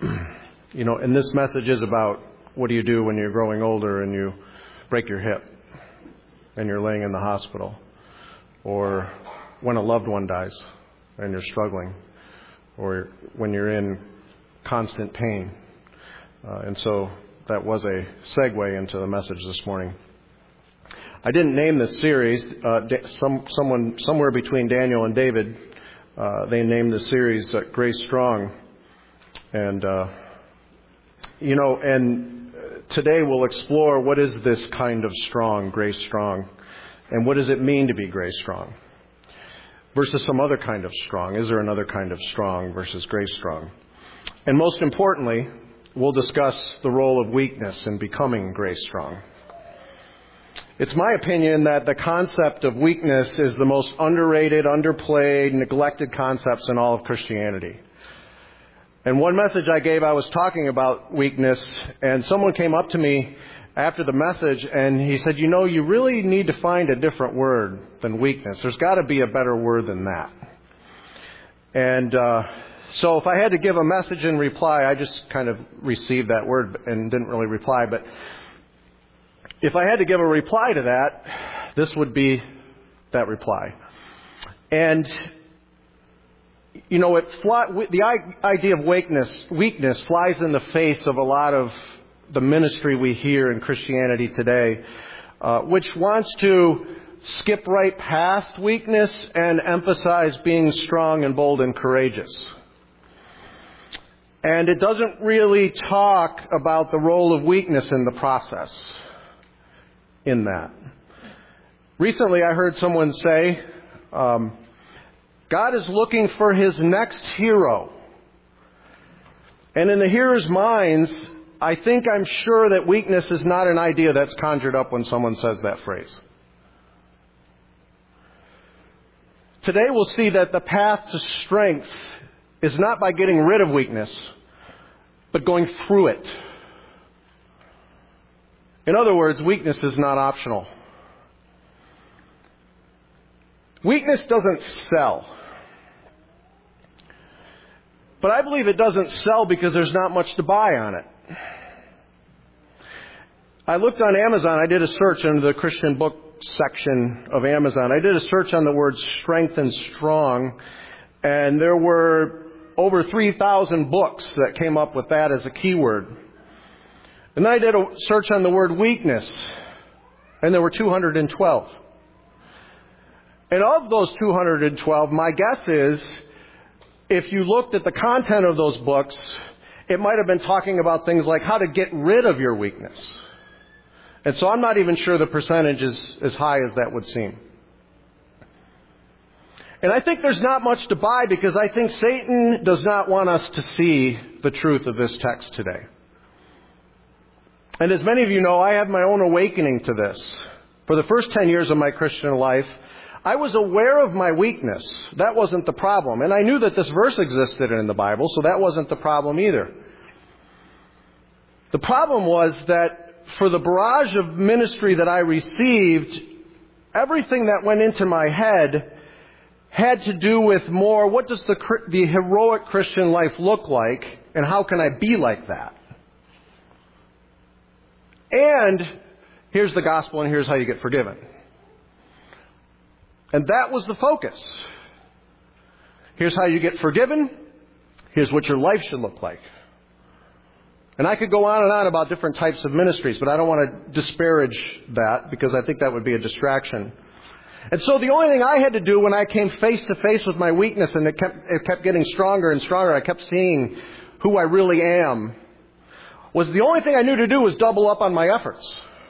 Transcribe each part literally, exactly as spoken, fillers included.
You know, and this message is about what do you do when you're growing older and you break your hip and you're laying in the hospital, or when a loved one dies and you're struggling, or when you're in constant pain. Uh, and so that was a segue into the message this morning. I didn't name this series. Uh, some, someone somewhere between Daniel and David, uh, they named the series uh, Grace Strong. And, uh, you know, and today we'll explore what is this kind of strong, grace strong, and what does it mean to be grace strong versus some other kind of strong. Is there another kind of strong versus grace strong? And most importantly, we'll discuss the role of weakness in becoming grace strong. It's my opinion that the concept of weakness is the most underrated, underplayed, neglected concepts in all of Christianity. And one message I gave, I was talking about weakness, and someone came up to me after the message, and he said, you know, you really need to find a different word than weakness. There's got to be a better word than that. And uh, so if I had to give a message in reply, I just kind of received that word and didn't really reply. But if I had to give a reply to that, this would be that reply. And you know, it fly, the idea of weakness, weakness flies in the face of a lot of the ministry we hear in Christianity today, uh, which wants to skip right past weakness and emphasize being strong and bold and courageous. And it doesn't really talk about the role of weakness in the process in that. Recently, I heard someone say, um, God is looking for His next hero. And in the hearer's minds, I think I'm sure that weakness is not an idea that's conjured up when someone says that phrase. Today we'll see that the path to strength is not by getting rid of weakness, but going through it. In other words, weakness is not optional. Weakness doesn't sell. But I believe it doesn't sell because there's not much to buy on it. I looked on Amazon. I did a search in the Christian book section of Amazon. I did a search on the word strength and strong, and there were over three thousand books that came up with that as a keyword. And I did a search on the word weakness, and there were two hundred twelve. And of those two hundred twelve, my guess is, if you looked at the content of those books, it might have been talking about things like how to get rid of your weakness. And so I'm not even sure the percentage is as high as that would seem. And I think there's not much to buy because I think Satan does not want us to see the truth of this text today. And as many of you know, I have my own awakening to this. For the first ten years of my Christian life, I was aware of my weakness. That wasn't the problem. And I knew that this verse existed in the Bible, so that wasn't the problem either. The problem was that for the barrage of ministry that I received, everything that went into my head had to do with more, what does the, the heroic Christian life look like, and how can I be like that? And here's the gospel, and here's how you get forgiven. And that was the focus. Here's how you get forgiven. Here's what your life should look like. And I could go on and on about different types of ministries, but I don't want to disparage that because I think that would be a distraction. And so the only thing I had to do when I came face to face with my weakness, and it kept, it kept getting stronger and stronger, I kept seeing who I really am, was the only thing I knew to do was double up on my efforts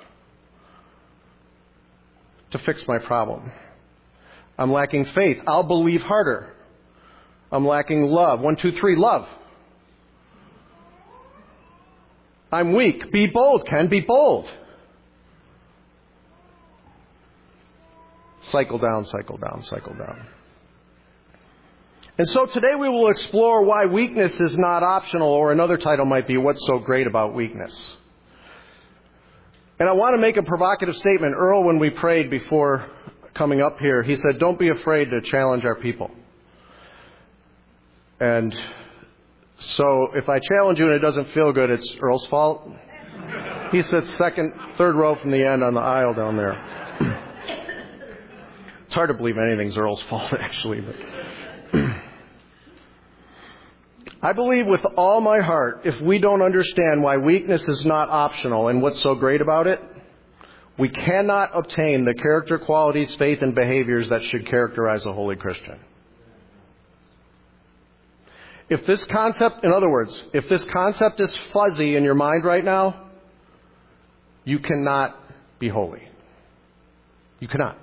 to fix my problem. I'm lacking faith. I'll believe harder. I'm lacking love. One, two, three, love. I'm weak. Be bold, Ken. Be bold. Cycle down, cycle down, cycle down. And so today we will explore why weakness is not optional, or another title might be, What's So Great About Weakness? And I want to make a provocative statement. Earl, when we prayed before coming up here, he said, don't be afraid to challenge our people. And So if I challenge you and it doesn't feel good, it's Earl's fault. He sits second, third row from the end on the aisle down there. It's hard to believe anything's Earl's fault, actually. But I believe with all my heart, if we don't understand why weakness is not optional and what's so great about it, we cannot obtain the character qualities, faith, and behaviors that should characterize a holy Christian. If this concept, in other words, if this concept is fuzzy in your mind right now, you cannot be holy. You cannot.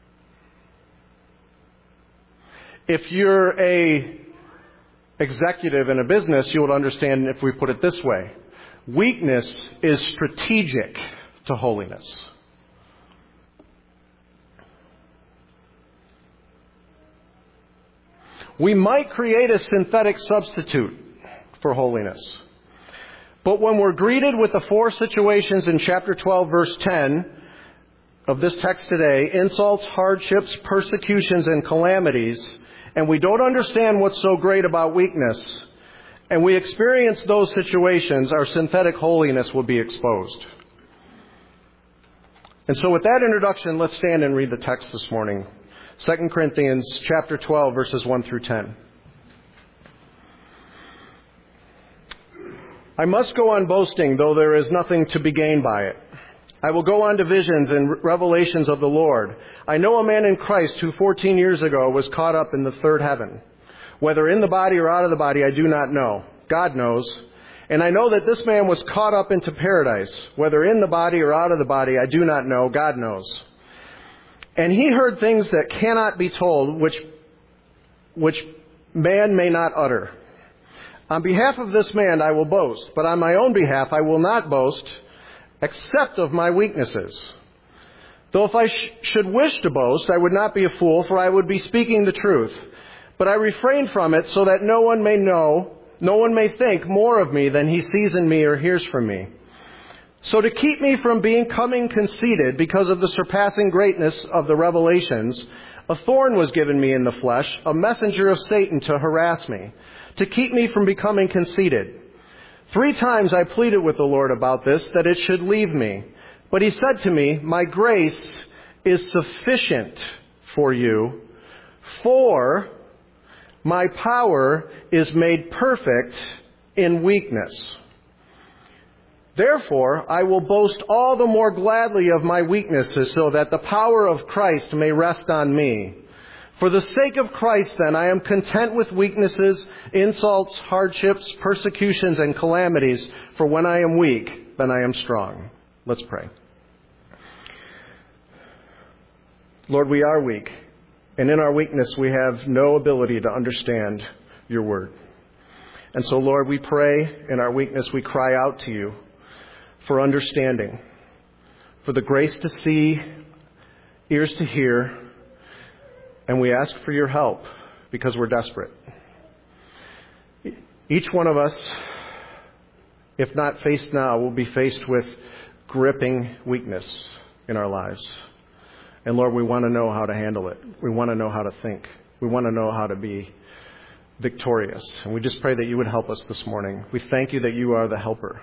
If you're a executive in a business, you will understand if we put it this way. Weakness is strategic to holiness. We might create a synthetic substitute for holiness. But when we're greeted with the four situations in chapter twelve, verse ten of this text today, insults, hardships, persecutions, and calamities, and we don't understand what's so great about weakness, and we experience those situations, our synthetic holiness will be exposed. And so with that introduction, let's stand and read the text this morning. Second Corinthians chapter twelve, verses one through ten. I must go on boasting, though there is nothing to be gained by it. I will go on to visions and revelations of the Lord. I know a man in Christ who fourteen years ago was caught up in the third heaven. Whether in the body or out of the body, I do not know. God knows. And I know that this man was caught up into paradise. Whether in the body or out of the body, I do not know. God knows. And he heard things that cannot be told, which, which man may not utter. On behalf of this man I will boast, but on my own behalf I will not boast, except of my weaknesses. Though if I sh- should wish to boast, I would not be a fool, for I would be speaking the truth. But I refrain from it so that no one may know, no one may think more of me than he sees in me or hears from me. So to keep me from becoming conceited because of the surpassing greatness of the revelations, a thorn was given me in the flesh, a messenger of Satan to harass me, to keep me from becoming conceited. Three times I pleaded with the Lord about this, that it should leave me. But he said to me, my grace is sufficient for you, for my power is made perfect in weakness. Therefore, I will boast all the more gladly of my weaknesses, so that the power of Christ may rest on me. For the sake of Christ, then, I am content with weaknesses, insults, hardships, persecutions, and calamities. For when I am weak, then I am strong. Let's pray. Lord, we are weak, and in our weakness we have no ability to understand your word. And so, Lord, we pray in our weakness, we cry out to you for understanding, for the grace to see, ears to hear, and we ask for your help because we're desperate. Each one of us, if not faced now, will be faced with gripping weakness in our lives. And Lord, we want to know how to handle it. We want to know how to think. We want to know how to be victorious. And we just pray that you would help us this morning. We thank you that you are the helper.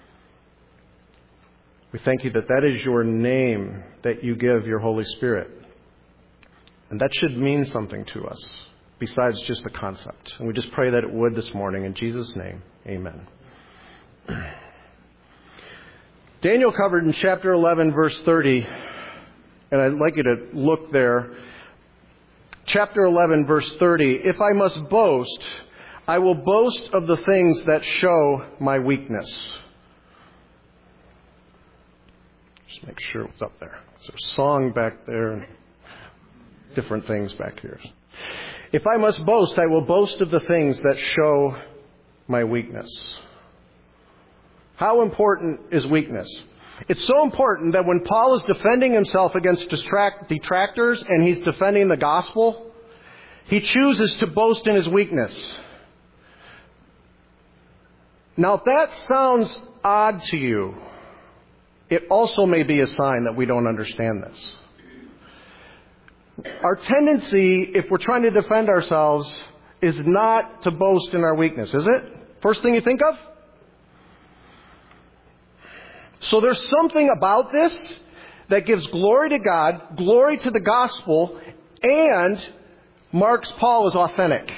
We thank you that that is your name that you give your Holy Spirit. And that should mean something to us besides just the concept. And we just pray that it would this morning. In Jesus' name, amen. Daniel covered in chapter eleven, verse thirty, and I'd like you to look there. Chapter eleven, verse thirty, if I must boast, I will boast of the things that show my weakness. Just make sure it's up there. There's a song back there and different things back here. If I must boast, I will boast of the things that show my weakness. How important is weakness? It's so important that when Paul is defending himself against distract, detractors and he's defending the gospel, he chooses to boast in his weakness. Now, if that sounds odd to you, it also may be a sign that we don't understand this. Our tendency, if we're trying to defend ourselves, is not to boast in our weakness, is it? First thing you think of? So there's something about this that gives glory to God, glory to the gospel, and marks Paul as authentic.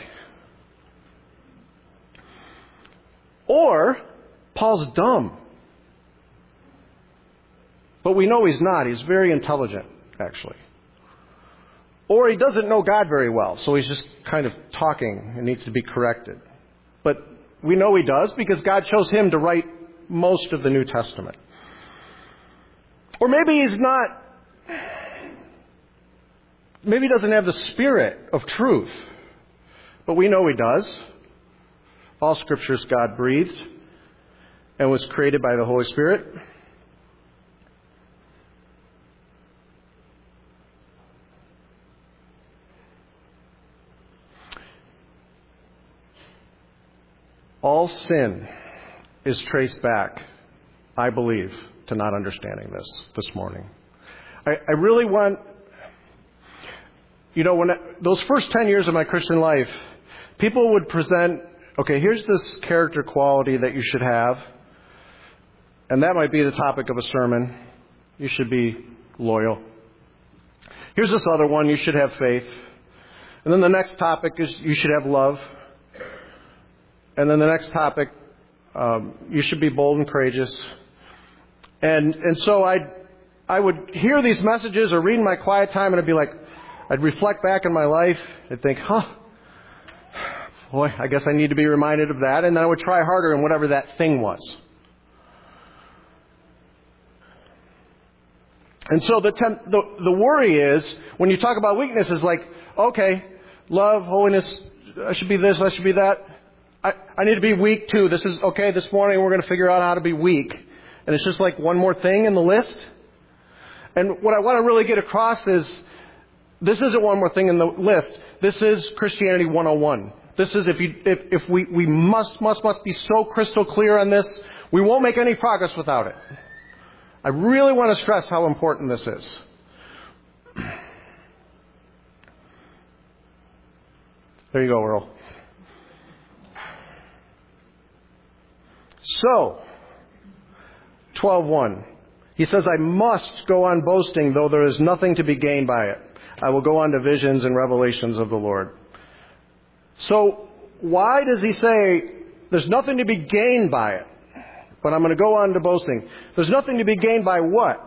Or Paul's dumb. But we know he's not. He's very intelligent, actually. Or he doesn't know God very well, so he's just kind of talking and needs to be corrected. But we know he does because God chose him to write most of the New Testament. Or maybe he's not, maybe he doesn't have the spirit of truth. But we know he does. All Scripture is God-breathed and was created by the Holy Spirit. All sin is traced back, I believe, to not understanding this this morning. I, I really want, you know, when I, those first ten years of my Christian life, people would present, okay, here's this character quality that you should have, and that might be the topic of a sermon. You should be loyal. Here's this other one, you should have faith. And then the next topic is you should have love. And then the next topic, um, you should be bold and courageous. And and so I I would hear these messages or read in my quiet time, and I'd be like, I'd reflect back in my life and think, huh, boy, I guess I need to be reminded of that. And then I would try harder in whatever that thing was. And so the temp, the, the worry is, when you talk about weaknesses, like, okay, love, holiness, I should be this, I should be that. I, I need to be weak too. This is, okay, this morning we're going to figure out how to be weak. And it's just like one more thing in the list. And what I want to really get across is, this isn't one more thing in the list. This is Christianity one oh one. This is, if you, if, if we, we must, must, must be so crystal clear on this, we won't make any progress without it. I really want to stress how important this is. There you go, Earl. So, twelve one. He says, I must go on boasting, though there is nothing to be gained by it. I will go on to visions and revelations of the Lord. So, why does he say there's nothing to be gained by it? But I'm going to go on to boasting. There's nothing to be gained by what?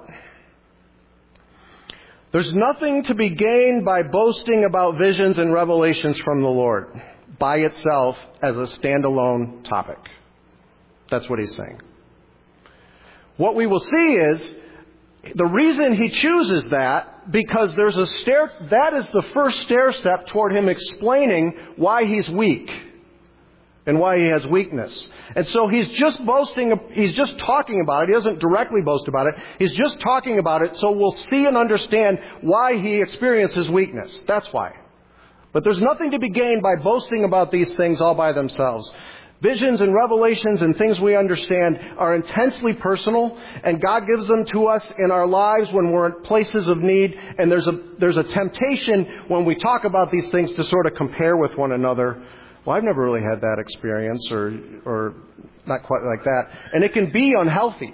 There's nothing to be gained by boasting about visions and revelations from the Lord by itself as a standalone topic. That's what he's saying. What we will see is the reason he chooses that, because there's a stair, that is the first stair step toward him explaining why he's weak and why he has weakness. And so he's just boasting, he's just talking about it. He doesn't directly boast about it. He's just talking about it so we'll see and understand why he experiences weakness. That's why. But there's nothing to be gained by boasting about these things all by themselves. Visions and revelations and things we understand are intensely personal, and God gives them to us in our lives when we're in places of need. And there's a there's a temptation when we talk about these things to sort of compare with one another. Well, I've never really had that experience, or or not quite like that. And it can be unhealthy.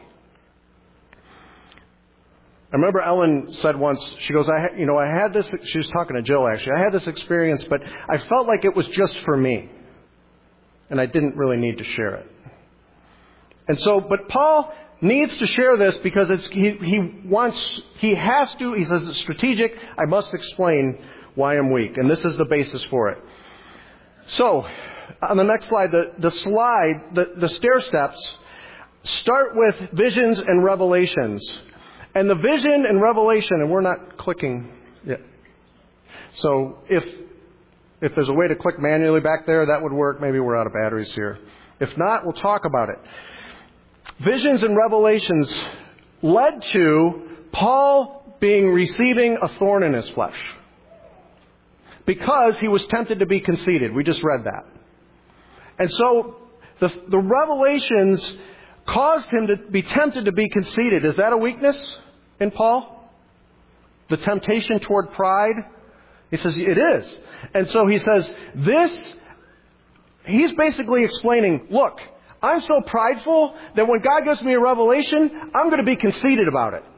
I remember Ellen said once, she goes, I you know, I had this, she was talking to Jill actually, I had this experience, but I felt like it was just for me. And I didn't really need to share it. And so, but Paul needs to share this because it's, he, he wants, he has to, he says it's strategic, I must explain why I'm weak. And this is the basis for it. So, on the next slide, the, the slide, the, the stair steps start with visions and revelations. And the vision and revelation, and we're not clicking yet. So, if If there's a way to click manually back there, that would work. Maybe we're out of batteries here. If not, we'll talk about it. Visions and revelations led to Paul being receiving a thorn in his flesh because he was tempted to be conceited. We just read that. And so the, the revelations caused him to be tempted to be conceited. Is that a weakness in Paul? The temptation toward pride? He says it is. And so he says, this he's basically explaining, look, I'm so prideful that when God gives me a revelation, I'm going to be conceited about it.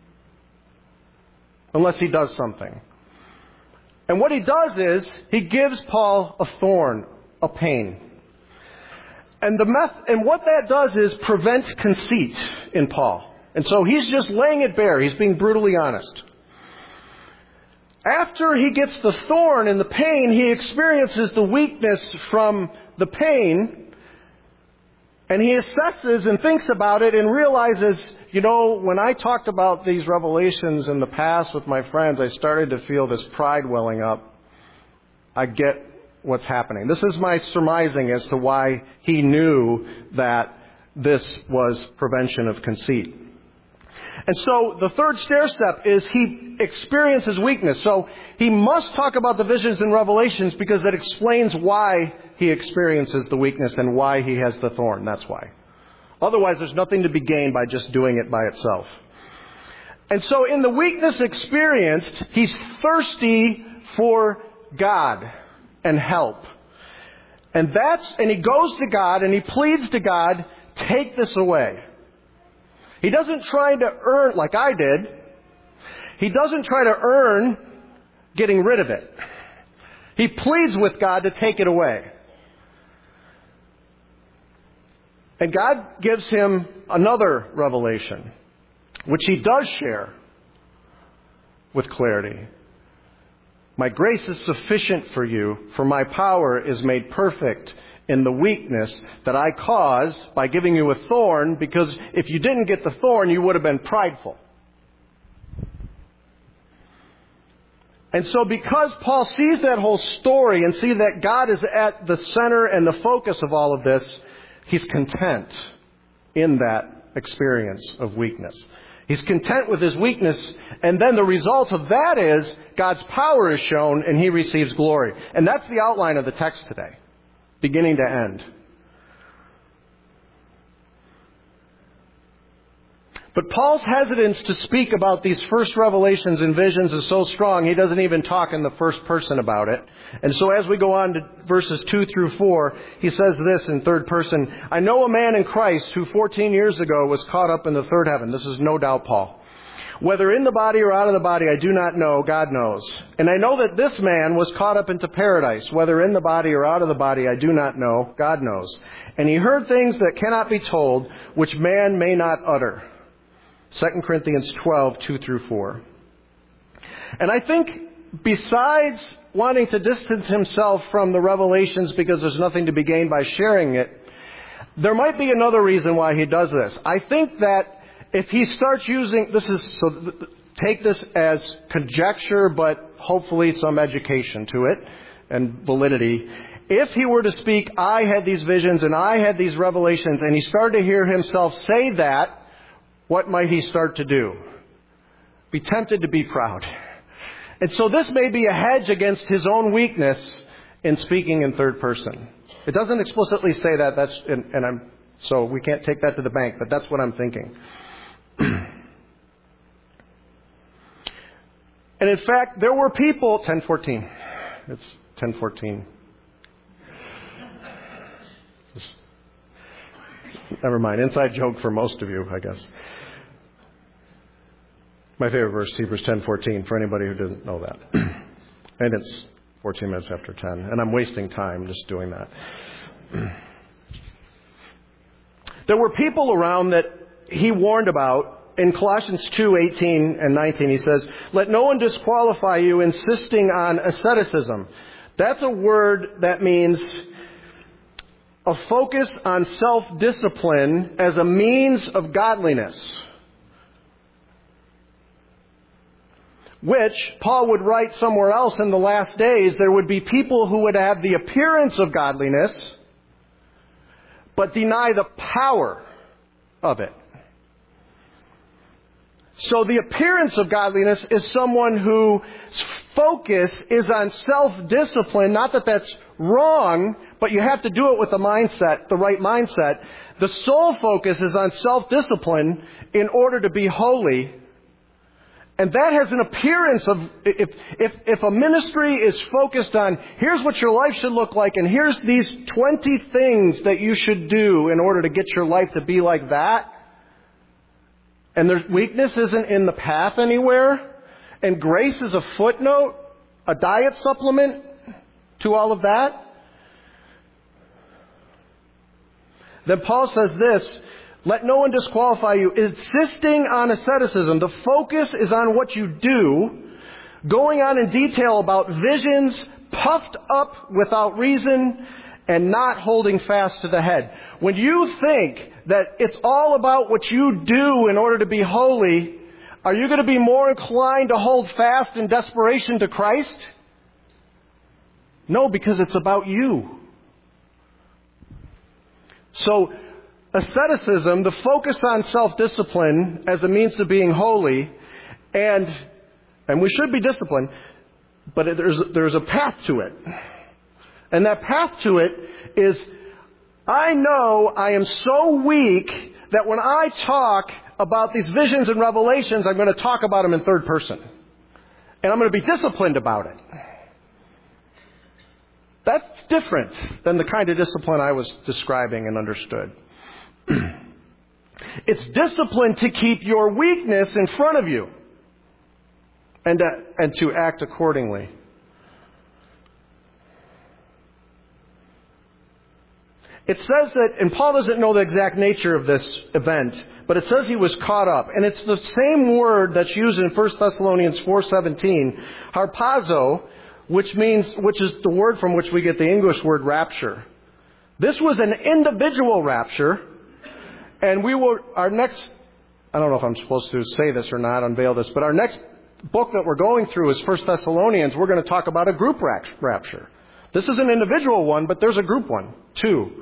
Unless he does something. And what he does is, he gives Paul a thorn, a pain. And the meth- and what that does is prevent conceit in Paul. And so he's just laying it bare. He's being brutally honest. After he gets the thorn and the pain, he experiences the weakness from the pain. And he assesses and thinks about it and realizes, you know, when I talked about these revelations in the past with my friends, I started to feel this pride welling up. I get what's happening. This is my surmising as to why he knew that this was prevention of conceit. And so the third stair step is he experiences weakness. So he must talk about the visions and revelations because that explains why he experiences the weakness and why he has the thorn. That's why. Otherwise, there's nothing to be gained by just doing it by itself. And so in the weakness experienced, he's thirsty for God and help. And that's, and he goes to God and he pleads to God, take this away. He doesn't try to earn, like I did, he doesn't try to earn getting rid of it. He pleads with God to take it away. And God gives him another revelation, which he does share with clarity. My grace is sufficient for you, for my power is made perfect in the weakness that I cause by giving you a thorn, because if you didn't get the thorn, you would have been prideful. And so because Paul sees that whole story and sees that God is at the center and the focus of all of this, he's content in that experience of weakness. He's content with his weakness, and then the result of that is God's power is shown and he receives glory. And that's the outline of the text today, beginning to end. But Paul's hesitance to speak about these first revelations and visions is so strong, he doesn't even talk in the first person about it. And so as we go on to verses two through four, he says this in third person, I know a man in Christ who fourteen years ago was caught up in the third heaven. This is no doubt Paul. Whether in the body or out of the body, I do not know. God knows. And I know that this man was caught up into paradise. Whether in the body or out of the body, I do not know. God knows. And he heard things that cannot be told, which man may not utter. Second Corinthians twelve, two through four. And I think besides wanting to distance himself from the revelations because there's nothing to be gained by sharing it, there might be another reason why he does this. I think that if he starts using, this is, so take this as conjecture, but hopefully some education to it and validity. If he were to speak, I had these visions and I had these revelations, and he started to hear himself say that, what might he start to do? Be tempted to be proud. And so this may be a hedge against his own weakness in speaking in third person. It doesn't explicitly say that, that's, and, and I'm, so we can't take that to the bank, but that's what I'm thinking. And in fact, there were people, ten fourteen. It's ten fourteen. Just, never mind. Inside joke for most of you, I guess. My favorite verse, Hebrews ten fourteen, for anybody who doesn't know that. And it's fourteen minutes after ten. And I'm wasting time just doing that. There were people around that he warned about. In Colossians two, eighteen and nineteen, he says, let no one disqualify you insisting on asceticism. That's a word that means a focus on self-discipline as a means of godliness, which Paul would write somewhere else in the last days. There would be people who would have the appearance of godliness, but deny the power of it. So the appearance of godliness is someone whose focus is on self-discipline. Not that that's wrong, but you have to do it with the mindset, the right mindset. The sole focus is on self-discipline in order to be holy. And that has an appearance of, if, if, if a ministry is focused on, here's what your life should look like, and here's these twenty things that you should do in order to get your life to be like that, and their weakness isn't in the path anywhere, and grace is a footnote, a diet supplement to all of that, then Paul says this, let no one disqualify you. Insisting on asceticism, the focus is on what you do, going on in detail about visions, puffed up without reason, and not holding fast to the head. When you think that it's all about what you do in order to be holy, are you going to be more inclined to hold fast in desperation to Christ? No, because it's about you. So, asceticism, the focus on self-discipline as a means to being holy, and and we should be disciplined, but there's there's a path to it. And that path to it is, I know I am so weak that when I talk about these visions and revelations, I'm going to talk about them in third person. And I'm going to be disciplined about it. That's different than the kind of discipline I was describing and understood. It's discipline to keep your weakness in front of you and to, and to act accordingly. It says that, and Paul doesn't know the exact nature of this event, but it says he was caught up. And it's the same word that's used in First Thessalonians four seventeen, harpazo, which means, which is the word from which we get the English word rapture. This was an individual rapture. And we will, our next, I don't know if I'm supposed to say this or not, unveil this, but our next book that we're going through is First Thessalonians. We're going to talk about a group rapture. This is an individual one, but there's a group one, too.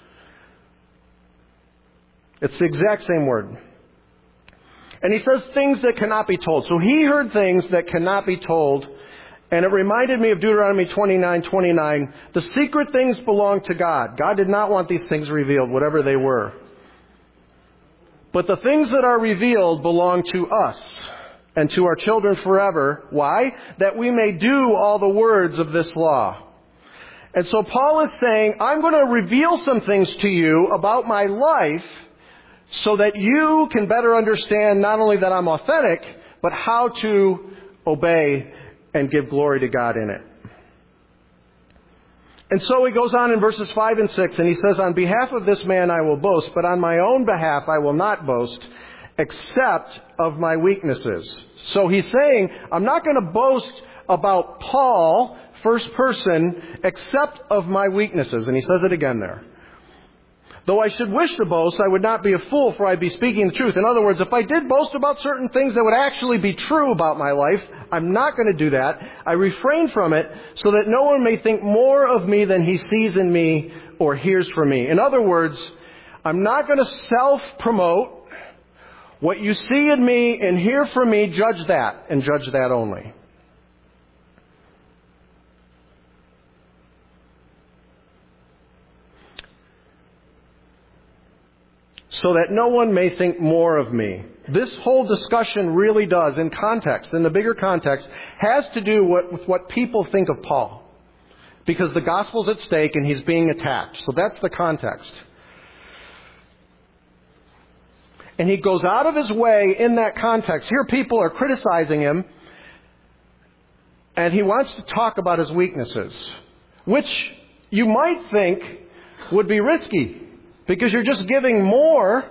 It's the exact same word. And he says things that cannot be told. So he heard things that cannot be told. And it reminded me of Deuteronomy twenty-nine twenty-nine. The secret things belong to God. God did not want these things revealed, whatever they were. But the things that are revealed belong to us and to our children forever. Why? That we may do all the words of this law. And so Paul is saying, I'm going to reveal some things to you about my life so that you can better understand not only that I'm authentic, but how to obey and give glory to God in it. And so he goes on in verses five and six, and he says, on behalf of this man I will boast, but on my own behalf I will not boast, except of my weaknesses. So he's saying, I'm not going to boast about Paul, first person, except of my weaknesses. And he says it again there. Though I should wish to boast, I would not be a fool, for I'd be speaking the truth. In other words, if I did boast about certain things that would actually be true about my life, I'm not going to do that. I refrain from it so that no one may think more of me than he sees in me or hears from me. In other words, I'm not going to self-promote. What you see in me and hear from me, judge that, and judge that only. So that no one may think more of me. This whole discussion really does, in context, in the bigger context, has to do what, with what people think of Paul. Because the gospel's at stake and he's being attacked. So that's the context. And he goes out of his way in that context. Here people are criticizing him. And he wants to talk about his weaknesses. Which you might think would be risky. Because you're just giving more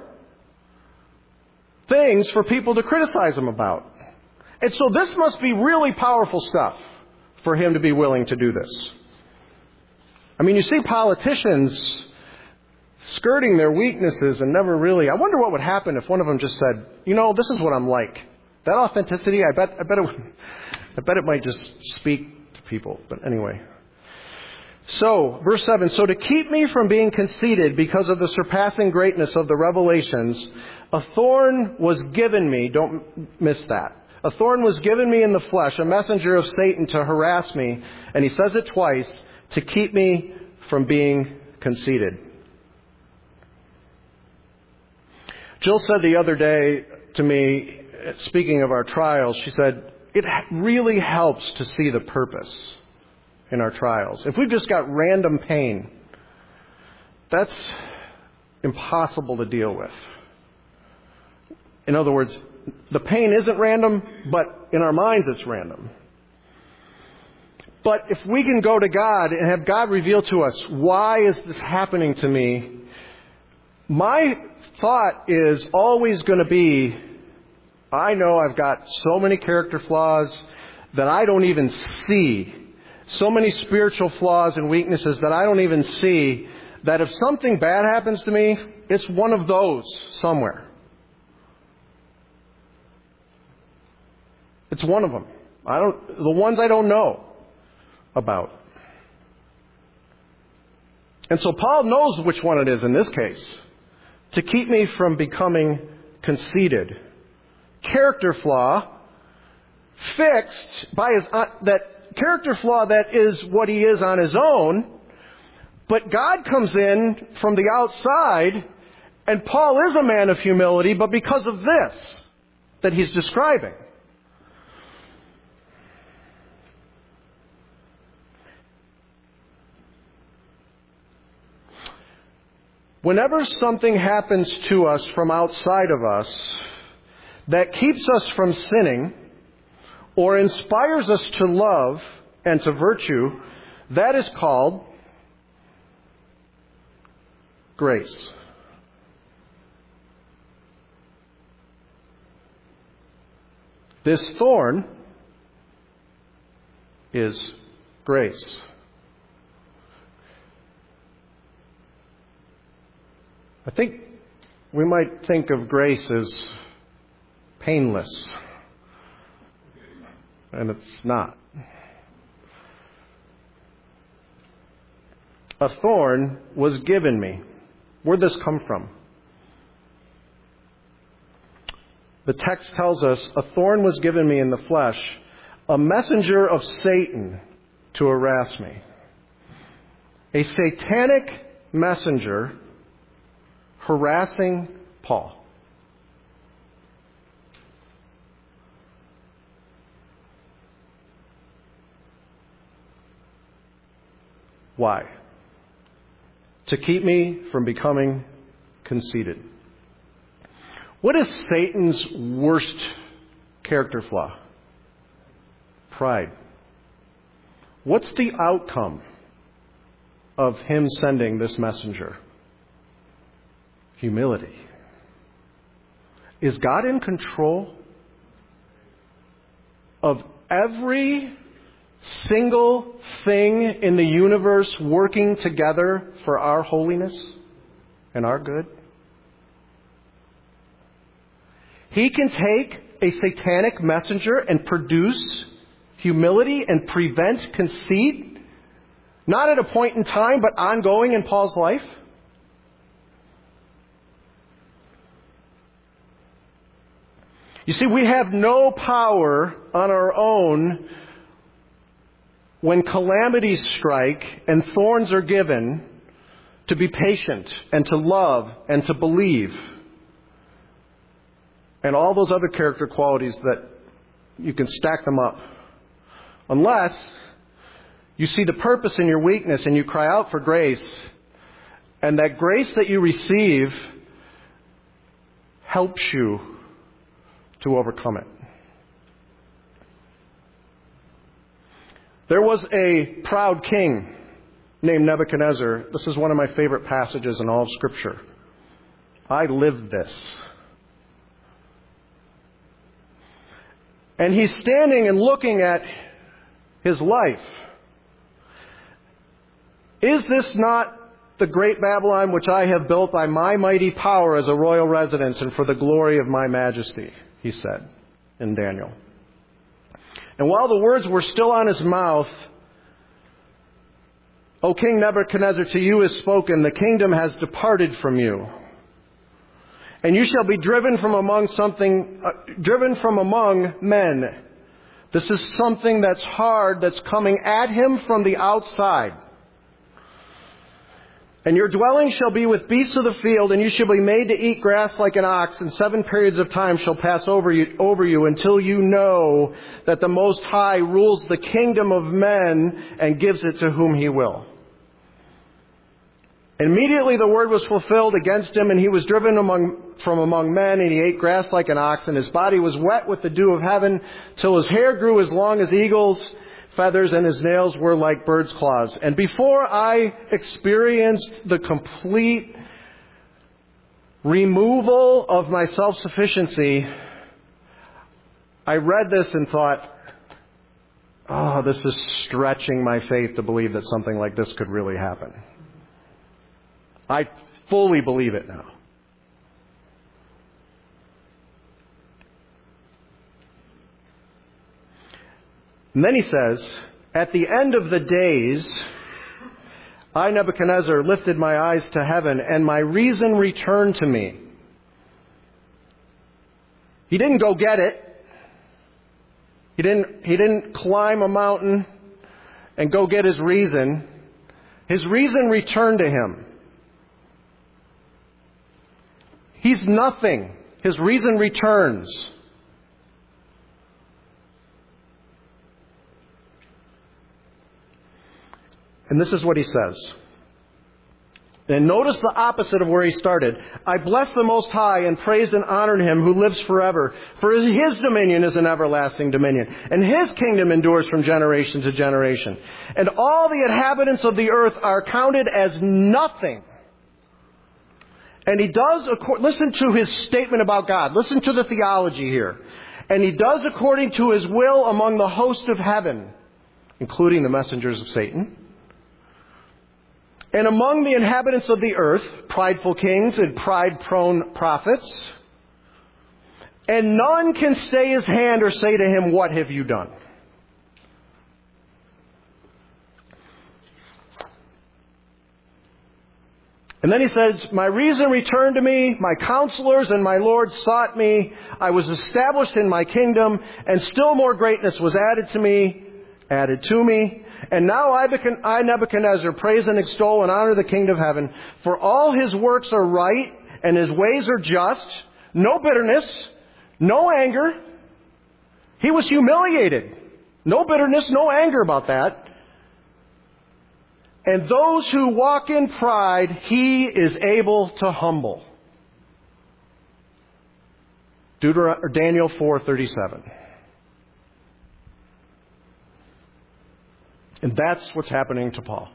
things for people to criticize him about. And so this must be really powerful stuff for him to be willing to do this. I mean, you see politicians skirting their weaknesses and never really... I wonder what would happen if one of them just said, you know, this is what I'm like. That authenticity, I bet, I bet, it, I bet it might just speak to people. But anyway... So, verse seven, so to keep me from being conceited because of the surpassing greatness of the revelations, a thorn was given me, don't miss that. A thorn was given me in the flesh, a messenger of Satan to harass me, and he says it twice, to keep me from being conceited. Jill said the other day to me, speaking of our trials, she said, it really helps to see the purpose in our trials. If we've just got random pain, that's impossible to deal with. In other words, the pain isn't random, but in our minds it's random. But if we can go to God and have God reveal to us, why is this happening to me? My thought is always going to be, I know I've got so many character flaws that I don't even see. So many spiritual flaws and weaknesses that I don't even see, that if something bad happens to me, it's one of those somewhere. It's one of them. I don't, the ones I don't know about. And so Paul knows which one it is in this case. To keep me from becoming conceited. Character flaw fixed by his, uh, that character flaw that is what he is on his own. But God comes in from the outside, and Paul is a man of humility, but because of this that he's describing. Whenever something happens to us from outside of us that keeps us from sinning or inspires us to love and to virtue, that is called grace. This thorn is grace. I think we might think of grace as painless, and it's not. A thorn was given me. Where'd this come from? The text tells us, a thorn was given me in the flesh, a messenger of Satan to harass me. A satanic messenger harassing Paul. Why? To keep me from becoming conceited. What is Satan's worst character flaw? Pride. What's the outcome of him sending this messenger? Humility. Is God in control of every single thing in the universe working together for our holiness and our good? He can take a satanic messenger and produce humility and prevent conceit, not at a point in time, but ongoing in Paul's life. You see, we have no power on our own when calamities strike and thorns are given to be patient and to love and to believe. And all those other character qualities that you can stack them up. Unless you see the purpose in your weakness and you cry out for grace, and that grace that you receive helps you to overcome it. There was a proud king named Nebuchadnezzar. This is one of my favorite passages in all of Scripture. I lived this. And he's standing and looking at his life. Is this not the great Babylon which I have built by my mighty power as a royal residence and for the glory of my majesty? He said in Daniel. And while the words were still on his mouth, O King Nebuchadnezzar, to you is spoken, the kingdom has departed from you. And you shall be driven from among something, uh, driven from among men. This is something that's hard, that's coming at him from the outside. And your dwelling shall be with beasts of the field, and you shall be made to eat grass like an ox, and seven periods of time shall pass over you, over you until you know that the Most High rules the kingdom of men and gives it to whom He will. And immediately the word was fulfilled against him, and he was driven among, from among men, and he ate grass like an ox, and his body was wet with the dew of heaven, till his hair grew as long as eagle's feathers, and his nails were like bird's claws. And before I experienced the complete removal of my self-sufficiency, I read this and thought, oh, this is stretching my faith to believe that something like this could really happen. I fully believe it now. And then he says, at the end of the days, I, Nebuchadnezzar, lifted my eyes to heaven, and my reason returned to me. He didn't go get it. He didn't, he didn't climb a mountain and go get his reason. His reason returned to him. He's nothing. His reason returns. And this is what he says. And notice the opposite of where he started. I blessed the Most High and praised and honored Him who lives forever. For His dominion is an everlasting dominion, and His kingdom endures from generation to generation. And all the inhabitants of the earth are counted as nothing. And he does, listen to his statement about God. Listen to the theology here. And he does according to His will among the host of heaven, including the messengers of Satan. And among the inhabitants of the earth, prideful kings and pride-prone prophets. And none can stay his hand or say to him, what have you done? And then he says, my reason returned to me, my counselors and my Lord sought me. I was established in my kingdom, and still more greatness was added to me, added to me. And now I, I, Nebuchadnezzar, praise and extol and honor the King of heaven. For all His works are right, and His ways are just. No bitterness, no anger. He was humiliated. No bitterness, no anger about that. And those who walk in pride, He is able to humble. Deuteron- Daniel four thirty-seven. And that's what's happening to Paul.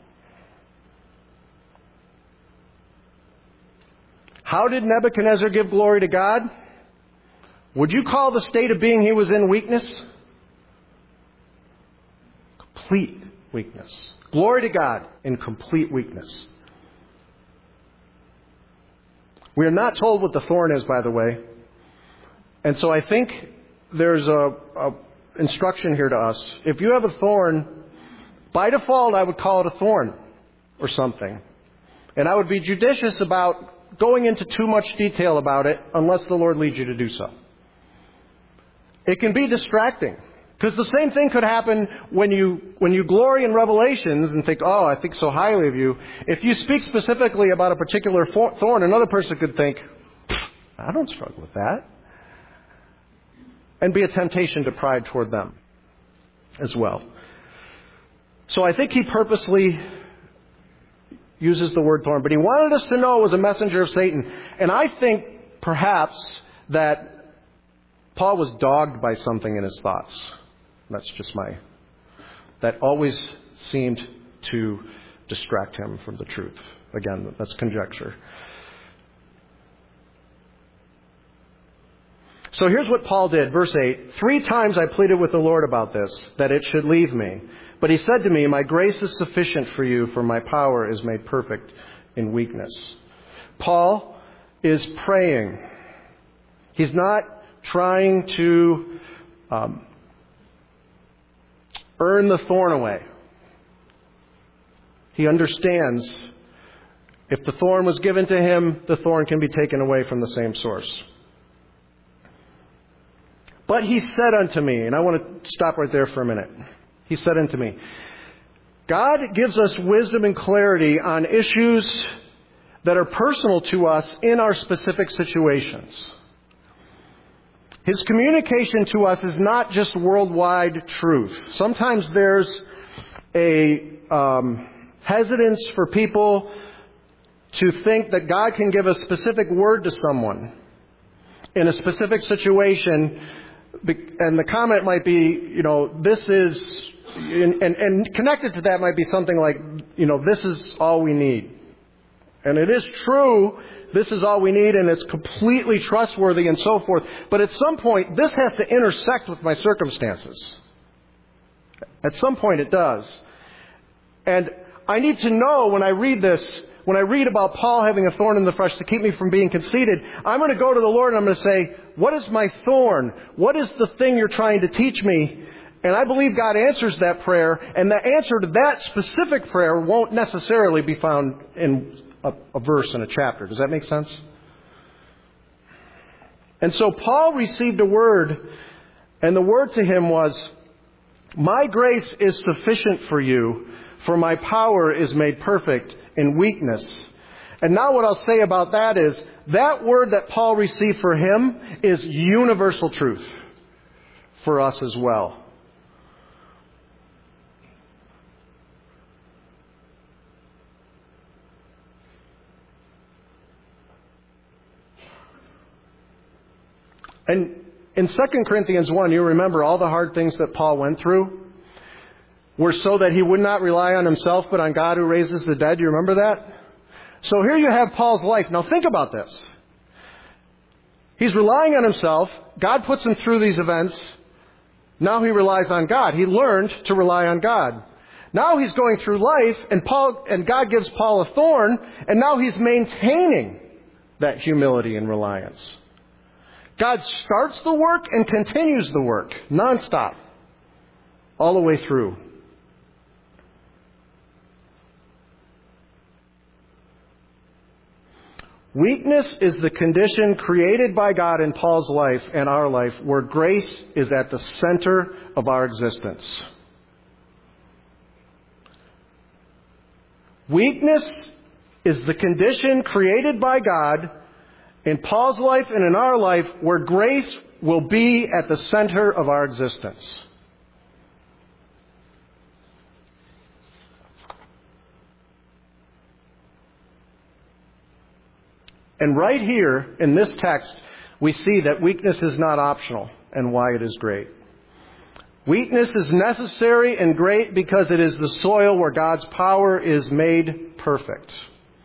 How did Nebuchadnezzar give glory to God? Would you call the state of being he was in weakness? Complete weakness. Glory to God in complete weakness. We are not told what the thorn is, by the way. And so I think there's a, a instruction here to us. If you have a thorn, by default, I would call it a thorn or something. And I would be judicious about going into too much detail about it unless the Lord leads you to do so. It can be distracting. Because the same thing could happen when you when you glory in Revelations and think, oh, I think so highly of you. If you speak specifically about a particular thorn, another person could think, I don't struggle with that. And be a temptation to pride toward them as well. So I think he purposely uses the word thorn. But he wanted us to know it was a messenger of Satan. And I think perhaps that Paul was dogged by something in his thoughts. That's just my... That always seemed to distract him from the truth. Again, that's conjecture. So here's what Paul did. Verse eight. Three times I pleaded with the Lord about this, that it should leave me. But He said to me, my grace is sufficient for you, for my power is made perfect in weakness. Paul is praying. He's not trying to um, earn the thorn away. He understands if the thorn was given to him, the thorn can be taken away from the same source. But he said unto me, and I want to stop right there for a minute. He said unto me, God gives us wisdom and clarity on issues that are personal to us in our specific situations. His communication to us is not just worldwide truth. Sometimes there's a um, hesitance for people to think that God can give a specific word to someone in a specific situation, and the comment might be, you know, this is, and, and connected to that might be something like, you know, this is all we need. And it is true, this is all we need, and it's completely trustworthy and so forth. But at some point, this has to intersect with my circumstances. At some point it does. And I need to know when I read this, when I read about Paul having a thorn in the flesh to keep me from being conceited, I'm going to go to the Lord and I'm going to say, what is my thorn? What is the thing you're trying to teach me? And I believe God answers that prayer, and the answer to that specific prayer won't necessarily be found in a, a verse in a chapter. Does that make sense? And so Paul received a word, and the word to him was, my grace is sufficient for you, for my power is made perfect in weakness. And now what I'll say about that is, that word that Paul received for him is universal truth for us as well. And in Second Corinthians one, you remember all the hard things that Paul went through were so that he would not rely on himself, but on God who raises the dead. Do you remember that? So here you have Paul's life. Now think about this. He's relying on himself. God puts him through these events. Now he relies on God. He learned to rely on God. Now he's going through life, and Paul and God gives Paul a thorn, and now he's maintaining that humility and reliance. God starts the work and continues the work, nonstop, all the way through. Weakness is the condition created by God in Paul's life and our life where grace is at the center of our existence. Weakness is the condition created by God in Paul's life and in our life where grace will be at the center of our existence. And right here in this text, we see that weakness is not optional and why it is great. Weakness is necessary and great because it is the soil where God's power is made perfect.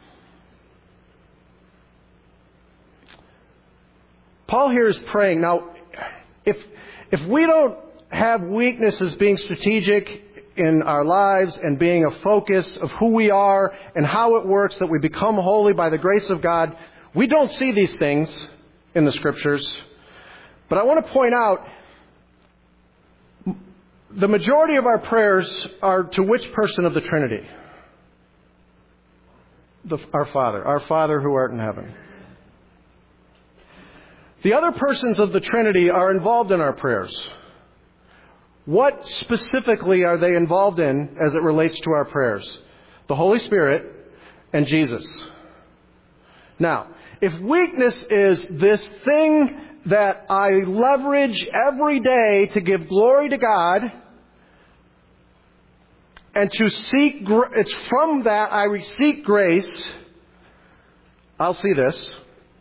Paul here is praying. Now, if if we don't have weakness as being strategic in our lives and being a focus of who we are and how it works, that we become holy by the grace of God, we don't see these things in the Scriptures. But I want to point out, the majority of our prayers are to which person of the Trinity? The, our Father. Our Father who art in heaven. The other persons of the Trinity are involved in our prayers. What specifically are they involved in as it relates to our prayers? The Holy Spirit and Jesus. Now, if weakness is this thing that I leverage every day to give glory to God, and to seek, it's from that I seek grace, I'll see this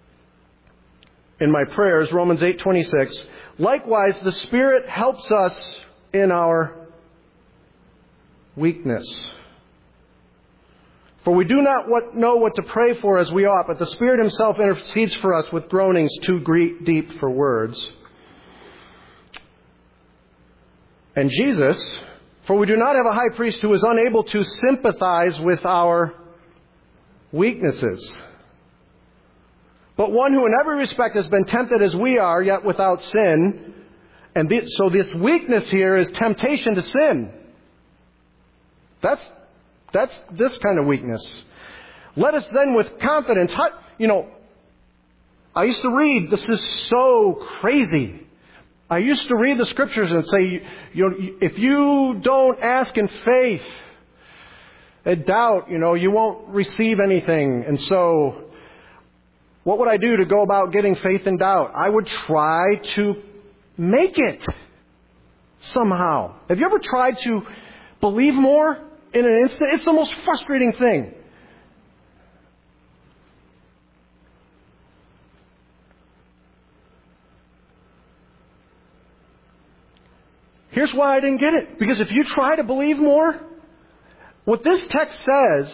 in my prayers, Romans eight twenty-six. Likewise, the Spirit helps us in our weakness. For we do not what, know what to pray for as we ought, but the Spirit Himself intercedes for us with groanings too deep for words. And Jesus, for we do not have a high priest who is unable to sympathize with our weaknesses, but one who in every respect has been tempted as we are, yet without sin. And th- so this weakness here is temptation to sin. That's that's this kind of weakness. Let us then with confidence, you know, I used to read, this is so crazy. I used to read the Scriptures and say, you know, if you don't ask in faith, At doubt, you know, you won't receive anything. And so, what would I do to go about getting faith in doubt? I would try to make it somehow. Have you ever tried to believe more in an instant? It's the most frustrating thing. Here's why I didn't get it. Because if you try to believe more, what this text says,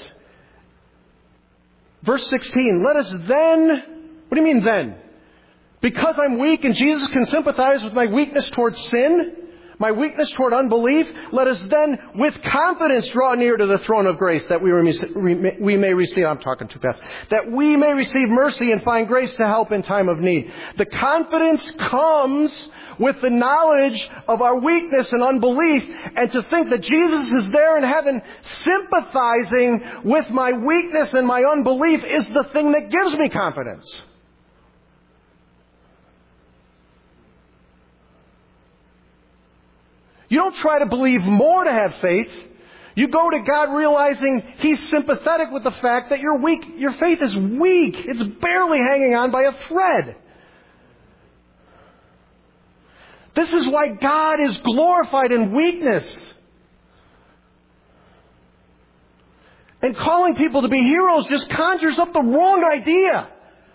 verse sixteen, let us then, what do you mean then? Because I'm weak and Jesus can sympathize with my weakness toward sin, my weakness toward unbelief, let us then with confidence draw near to the throne of grace that we, re- we may receive, I'm talking too fast, that we may receive mercy and find grace to help in time of need. The confidence comes with the knowledge of our weakness and unbelief, and to think that Jesus is there in heaven sympathizing with my weakness and my unbelief is the thing that gives me confidence. You don't try to believe more to have faith. You go to God realizing He's sympathetic with the fact that you're weak. Your faith is weak. It's barely hanging on by a thread. This is why God is glorified in weakness. And calling people to be heroes just conjures up the wrong idea.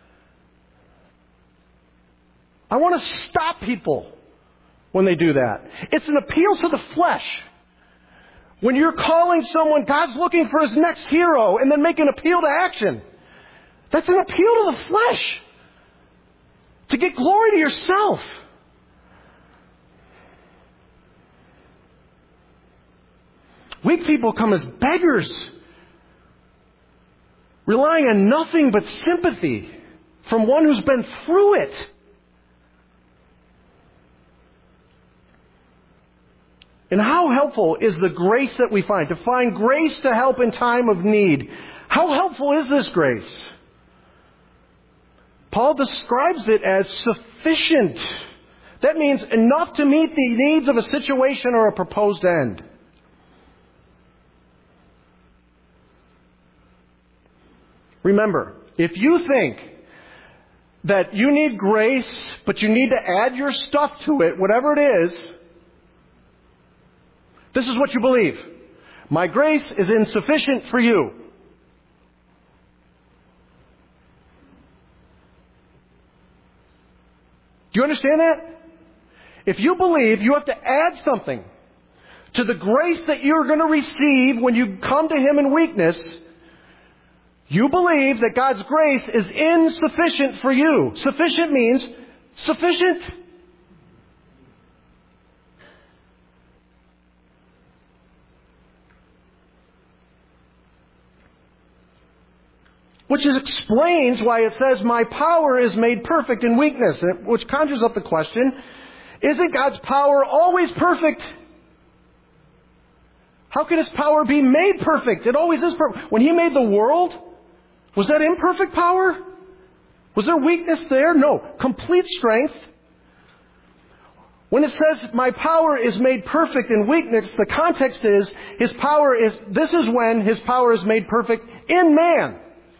I want to stop people when they do that. It's an appeal to the flesh. When you're calling someone, God's looking for His next hero, and then make an appeal to action. That's an appeal to the flesh. To get glory to yourself. Weak people come as beggars, relying on nothing but sympathy from one who's been through it. And how helpful is the grace that we find? To find grace to help in time of need. How helpful is this grace? Paul describes it as sufficient. That means enough to meet the needs of a situation or a proposed end. Remember, if you think that you need grace, but you need to add your stuff to it, whatever it is, this is what you believe. My grace is insufficient for you. Do you understand that? If you believe you have to add something to the grace that you're going to receive when you come to Him in weakness, you believe that God's grace is insufficient for you. Sufficient means sufficient. Which is, explains why it says, my power is made perfect in weakness. Which conjures up the question, isn't God's power always perfect? How can His power be made perfect? It always is perfect. When He made the world, was that imperfect power? Was there weakness there? No. Complete strength. When it says, my power is made perfect in weakness, the context is, His power is, this is when His power is made perfect in man.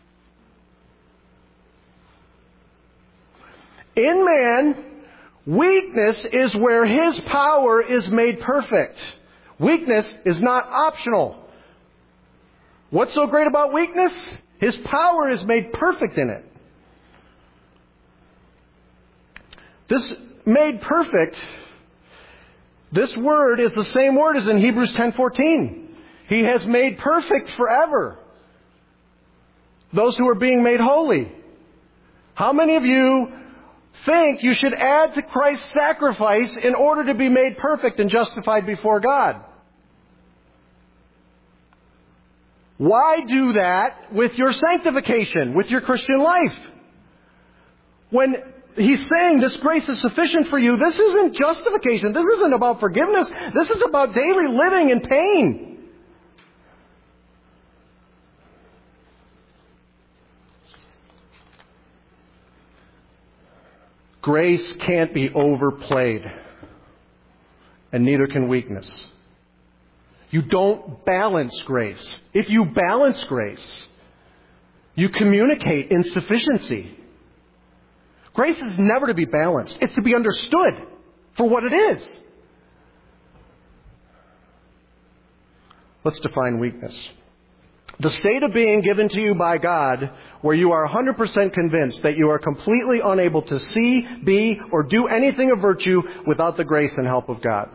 In man, weakness is where His power is made perfect. Weakness is not optional. What's so great about weakness? His power is made perfect in it. This made perfect, this word is the same word as in Hebrews ten fourteen. He has made perfect forever those who are being made holy. How many of you think you should add to Christ's sacrifice in order to be made perfect and justified before God? Why do that with your sanctification, with your Christian life? When He's saying this grace is sufficient for you, this isn't justification. This isn't about forgiveness. This is about daily living in pain. Grace can't be overplayed, and neither can weakness. You don't balance grace. If you balance grace, you communicate insufficiency. Grace is never to be balanced. It's to be understood for what it is. Let's define weakness. The state of being given to you by God where you are one hundred percent convinced that you are completely unable to see, be, or do anything of virtue without the grace and help of God.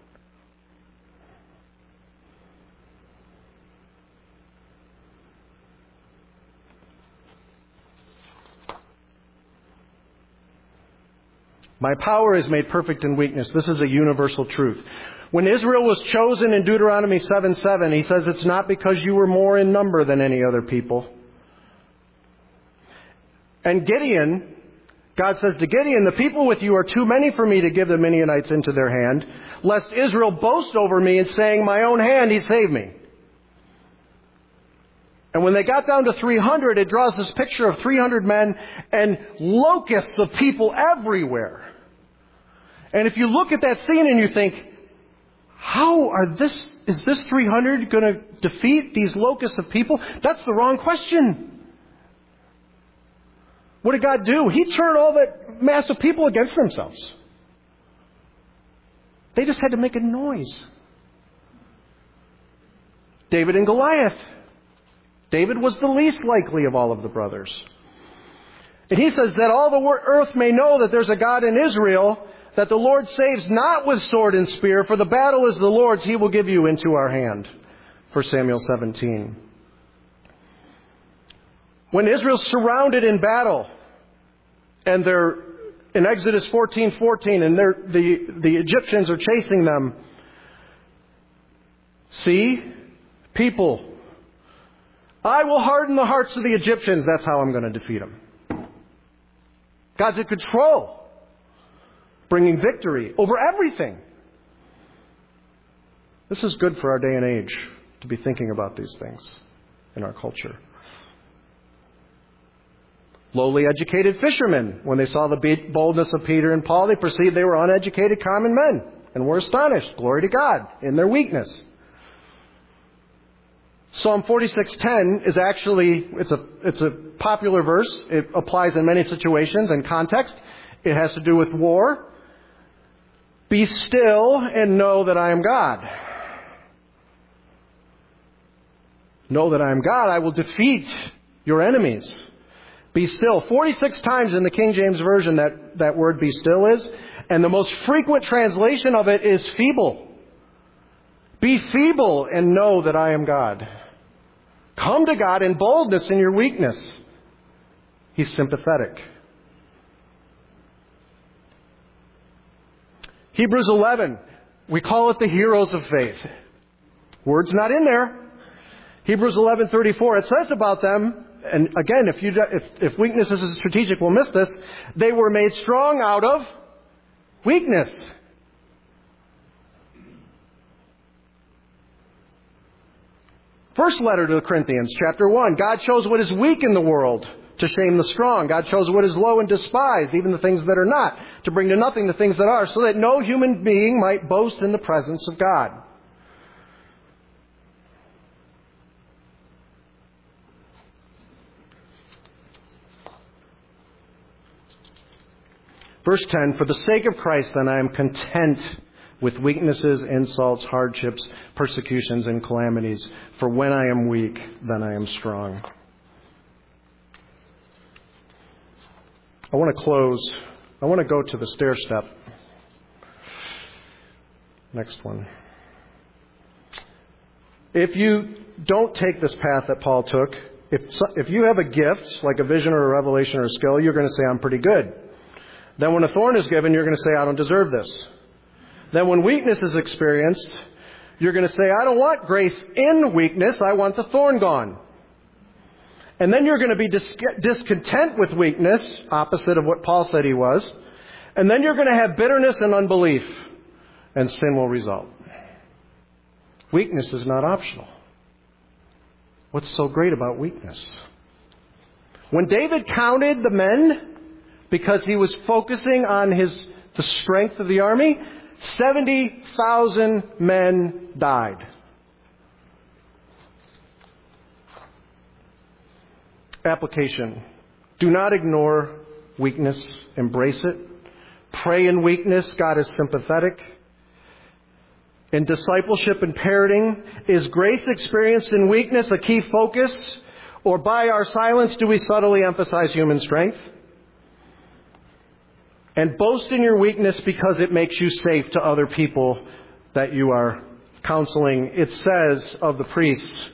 My power is made perfect in weakness. This is a universal truth. When Israel was chosen in Deuteronomy seven seven, he says it's not because you were more in number than any other people. And Gideon, God says to Gideon, the people with you are too many for me to give the Midianites into their hand, lest Israel boast over me in saying, my own hand he saved me. And when they got down to three hundred, it draws this picture of three hundred men and locusts of people everywhere. And if you look at that scene and you think, how are this, is this three hundred going to defeat these locusts of people? That's the wrong question. What did God do? He turned all that mass of people against themselves. They just had to make a noise. David and Goliath. David was the least likely of all of the brothers. And he says that all the earth may know that there's a God in Israel, that the Lord saves not with sword and spear, for the battle is the Lord's, he will give you into our hand. First Samuel seventeen. When Israel's surrounded in battle, and they're in Exodus fourteen fourteen, and they're, the, the Egyptians are chasing them. See, people, I will harden the hearts of the Egyptians. That's how I'm going to defeat them. God's in control, bringing victory over everything. This is good for our day and age, to be thinking about these things in our culture. Lowly educated fishermen, when they saw the boldness of Peter and Paul, they perceived they were uneducated common men and were astonished. Glory to God in their weakness. Psalm forty-six ten is actually, it's a, it's a popular verse. It applies in many situations and context. It has to do with war. Be still and know that I am God. Know that I am God. I will defeat your enemies. Be still. forty-six times in the King James Version that, that word be still is. And the most frequent translation of it is feeble. Be feeble and know that I am God. Come to God in boldness in your weakness. He's sympathetic. Hebrews eleven, we call it the heroes of faith. Word's not in there. Hebrews eleven thirty-four, it says about them, and again, if, you, if, if weakness is strategic, we'll miss this. They were made strong out of weakness. First letter to the Corinthians, chapter one. God chose what is weak in the world to shame the strong. God chose what is low and despised, even the things that are not, to bring to nothing the things that are, so that no human being might boast in the presence of God. Verse ten, for the sake of Christ, then, I am content with weaknesses, insults, hardships, persecutions, and calamities. For when I am weak, then I am strong. I want to close. I want to go to the stair step. Next one. If you don't take this path that Paul took, if, if you have a gift, like a vision or a revelation or a skill, you're going to say, I'm pretty good. Then when a thorn is given, you're going to say, I don't deserve this. Then when weakness is experienced, you're going to say, I don't want grace in weakness. I want the thorn gone. And then you're going to be dis- discontent with weakness, opposite of what Paul said he was. And then you're going to have bitterness and unbelief, and sin will result. Weakness is not optional. What's so great about weakness? When David counted the men, because he was focusing on his the strength of the army, seventy thousand men died Application. Do not ignore weakness. Embrace it. Pray in weakness. God is sympathetic. In discipleship and parenting, is grace experienced in weakness a key focus? Or by our silence do we subtly emphasize human strength? And boast in your weakness because it makes you safe to other people that you are counseling. It says of the priests,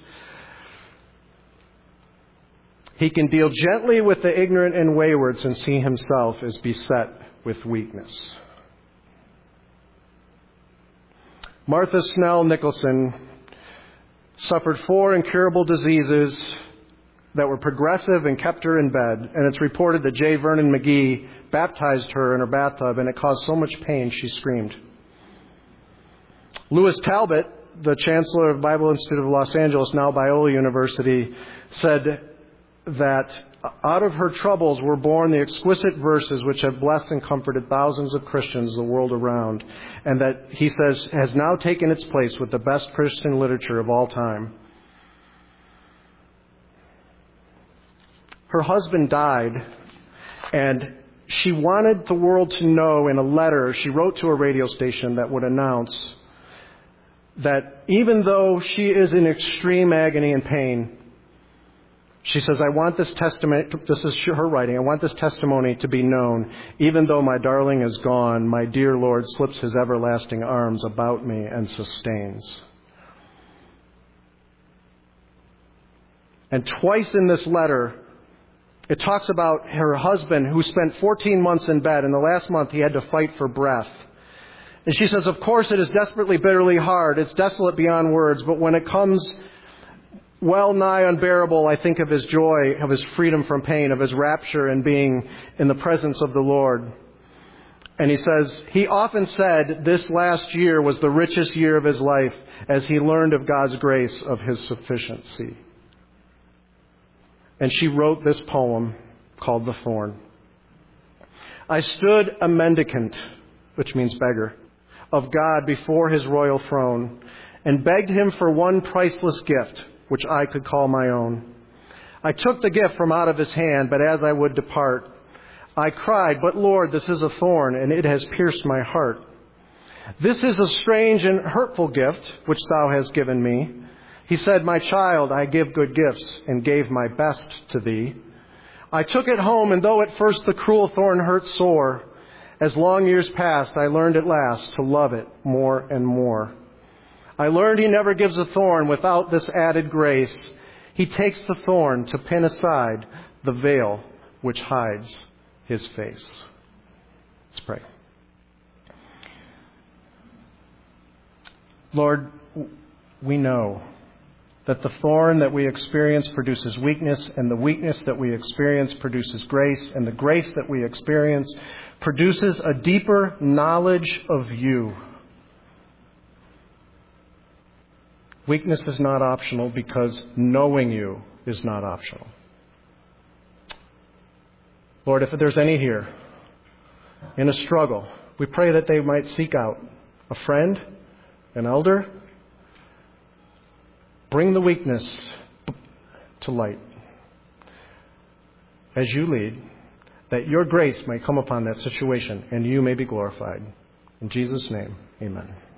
he can deal gently with the ignorant and wayward since he himself is beset with weakness. Martha Snell Nicholson suffered four incurable diseases that were progressive and kept her in bed. And it's reported that J. Vernon McGee baptized her in her bathtub, and it caused so much pain she screamed. Lewis Talbot, the Chancellor of Bible Institute of Los Angeles, now Biola University, said that out of her troubles were born the exquisite verses which have blessed and comforted thousands of Christians the world around, and that, he says, has now taken its place with the best Christian literature of all time. Her husband died, and she wanted the world to know in a letter she wrote to a radio station that would announce that even though she is in extreme agony and pain, she says, I want this testimony, this is her writing, I want this testimony to be known. Even though my darling is gone, my dear Lord slips his everlasting arms about me and sustains. And twice in this letter, it talks about her husband who spent fourteen months in bed, and the last month he had to fight for breath. And she says, of course it is desperately, bitterly hard. It's desolate beyond words, but when it comes well nigh unbearable, I think of his joy, of his freedom from pain, of his rapture in being in the presence of the Lord. And he says, he often said this last year was the richest year of his life as he learned of God's grace, of his sufficiency. And she wrote this poem called The Thorn. I stood a mendicant, which means beggar, of God before his royal throne, and begged him for one priceless gift, which I could call my own. I took the gift from out of his hand, but as I would depart, I cried, but Lord, this is a thorn, and it has pierced my heart. This is a strange and hurtful gift, which thou hast given me. He said, my child, I give good gifts, and gave my best to thee. I took it home, and though at first the cruel thorn hurt sore, as long years passed, I learned at last to love it more and more. I learned he never gives a thorn without this added grace. He takes the thorn to pin aside the veil which hides his face. Let's pray. Lord, we know that the thorn that we experience produces weakness, and the weakness that we experience produces grace, and the grace that we experience produces a deeper knowledge of you. Weakness is not optional because knowing you is not optional. Lord, if there's any here in a struggle, we pray that they might seek out a friend, an elder. Bring the weakness to light as you lead, that your grace may come upon that situation and you may be glorified. In Jesus' name, amen.